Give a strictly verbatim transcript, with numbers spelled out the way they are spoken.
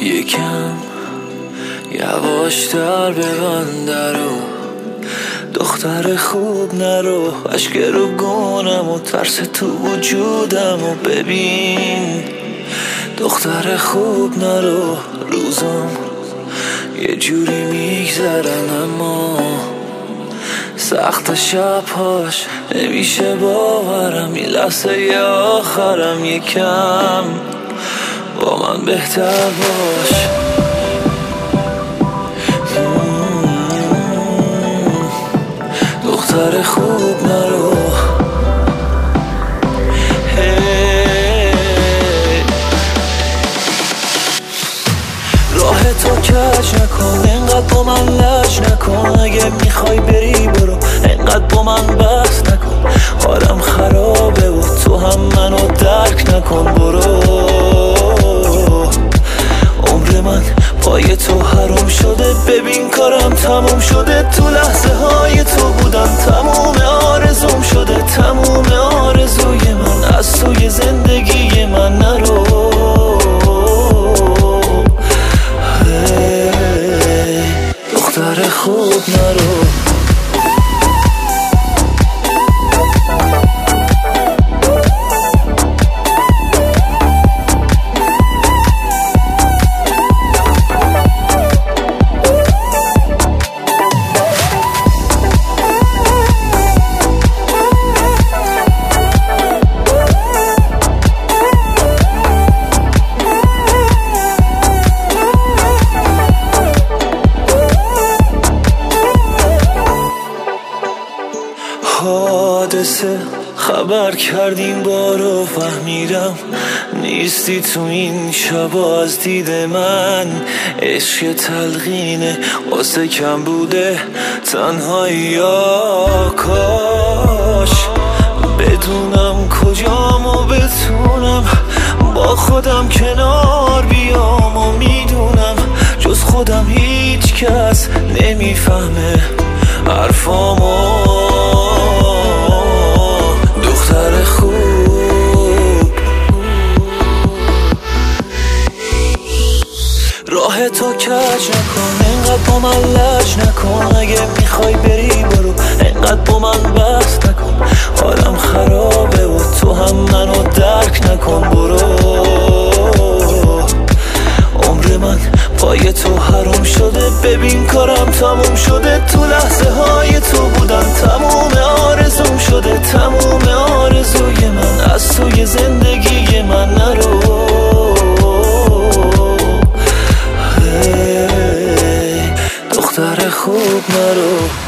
یکم یواشتر ببند درو، دختر خوب نرو، اشک رو گونم و ترس تو وجودم و ببین. دختر خوب نرو، روزم یه جوری میگذرن اما سخت شبهاش نمیشه باورم. این لحظه آخرم، یکم با من بهتر باش. دختر خوب نرو، راه تو کج نکن، انقدر با من لج نکن. اگه میخوای بری برو، انقدر با من بحث نکن. حالم خرابه و تو هم منو درک نکن. برو، عمر من پای تو حروم شده. ببین کارم تموم شده، تو لحظه های تو بودم. تموم آرزوم شده، تموم آرزوی من از توی زندگی من نرو. دختر خوب نرو. حادثه خبر کردیم بارو، فهمیدم نیستی تو این شبا از دید من. عشق تلقینه واسه کم بوده تنهایی، یا کاش بدونم کجام و بتونم با خودم کنار بیام. و میدونم جز خودم هیچ کس نمیفهمه حرفامو. دختر خوب، راه تو کج نکن، انقدر با من لج نکن. اگه میخوای بری برو، انقدر با من بحث نکن. حالم خرابه و تو هم منو درک نکن. برو، عمر من پای تو حروم شده. ببین کارم تموم شده، تو لحظه های تو بودم. تموم آرزوم شده، تموم آرزوی من از توی زندگی من نرو. دختر خوب نرو.